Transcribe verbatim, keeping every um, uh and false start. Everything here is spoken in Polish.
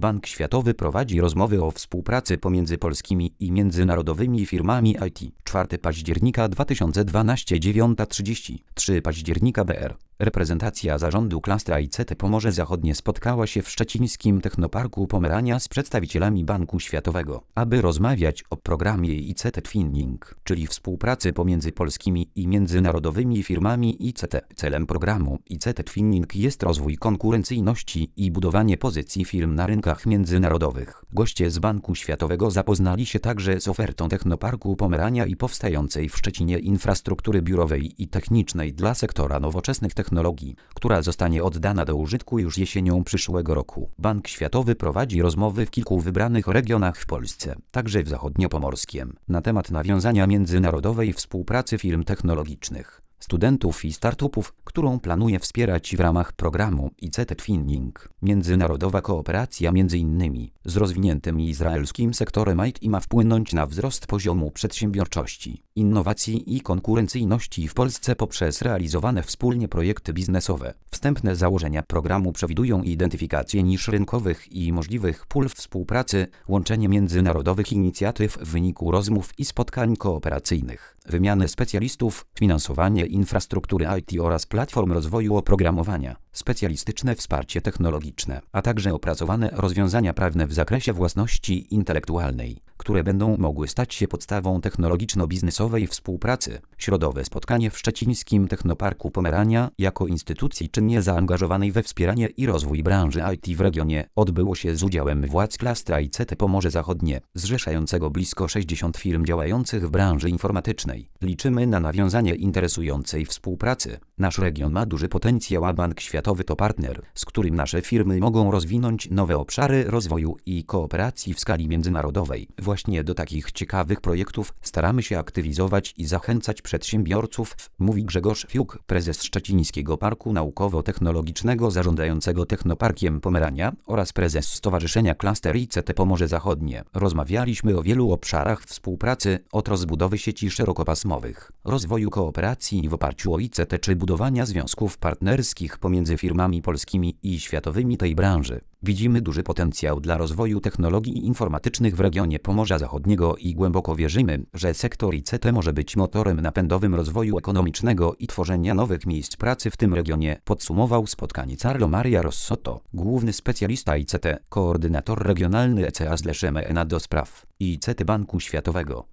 Bank Światowy prowadzi rozmowy o współpracy pomiędzy polskimi i międzynarodowymi firmami I T. czwartego października dwa tysiące dwunastego, dziewiąta trzydzieści, trzeciego października B R. Reprezentacja zarządu klastra I C T Pomorze Zachodnie spotkała się w szczecińskim Technoparku Pomerania z przedstawicielami Banku Światowego, aby rozmawiać o programie I C T Twinning, czyli współpracy pomiędzy polskimi i międzynarodowymi firmami I C T. Celem programu I C T Twinning jest rozwój konkurencyjności i budowanie pozycji firm na rynkach międzynarodowych. Goście z Banku Światowego zapoznali się także z ofertą Technoparku Pomerania i powstającej w Szczecinie infrastruktury biurowej i technicznej dla sektora nowoczesnych technologii, która zostanie oddana do użytku już jesienią przyszłego roku. Bank Światowy prowadzi rozmowy w kilku wybranych regionach w Polsce, także w zachodniopomorskiem, na temat nawiązania międzynarodowej współpracy firm technologicznych, studentów i startupów, którą planuje wspierać w ramach programu I C T Twinning. Międzynarodowa kooperacja między innymi z rozwiniętym izraelskim sektorem I T ma wpłynąć na wzrost poziomu przedsiębiorczości, innowacji i konkurencyjności w Polsce poprzez realizowane wspólnie projekty biznesowe. Wstępne założenia programu przewidują identyfikację nisz rynkowych i możliwych pól współpracy, łączenie międzynarodowych inicjatyw w wyniku rozmów i spotkań kooperacyjnych, wymianę specjalistów, finansowanie infrastruktury I T oraz platform rozwoju oprogramowania, specjalistyczne wsparcie technologiczne, a także opracowane rozwiązania prawne w zakresie własności intelektualnej, które będą mogły stać się podstawą technologiczno-biznesowej współpracy. Środowe spotkanie w szczecińskim Technoparku Pomerania jako instytucji czynnie zaangażowanej we wspieranie i rozwój branży I T w regionie odbyło się z udziałem władz klastra I C T Pomorze Zachodnie, zrzeszającego blisko sześćdziesiąt firm działających w branży informatycznej. Liczymy na nawiązanie interesującej współpracy. Nasz region ma duży potencjał, a Bank Światowy to partner, z którym nasze firmy mogą rozwinąć nowe obszary rozwoju i kooperacji w skali międzynarodowej. Właśnie do takich ciekawych projektów staramy się aktywizować i zachęcać przedsiębiorców, mówi Grzegorz Fiuk, prezes Szczecińskiego Parku Naukowo-Technologicznego zarządzającego Technoparkiem Pomerania oraz prezes Stowarzyszenia Klaster I C T Pomorze Zachodnie. Rozmawialiśmy o wielu obszarach współpracy, od rozbudowy sieci szerokopasmowych, rozwoju kooperacji w oparciu o I C T czy budowania związków partnerskich pomiędzy firmami polskimi i światowymi tej branży. Widzimy duży potencjał dla rozwoju technologii informatycznych w regionie Pomorza Zachodniego i głęboko wierzymy, że sektor I C T może być motorem napędowym rozwoju ekonomicznego i tworzenia nowych miejsc pracy w tym regionie, podsumował spotkanie Carlo Maria Rossotto, główny specjalista I C T, koordynator regionalny E C A/M E N A do spraw I C T Banku Światowego.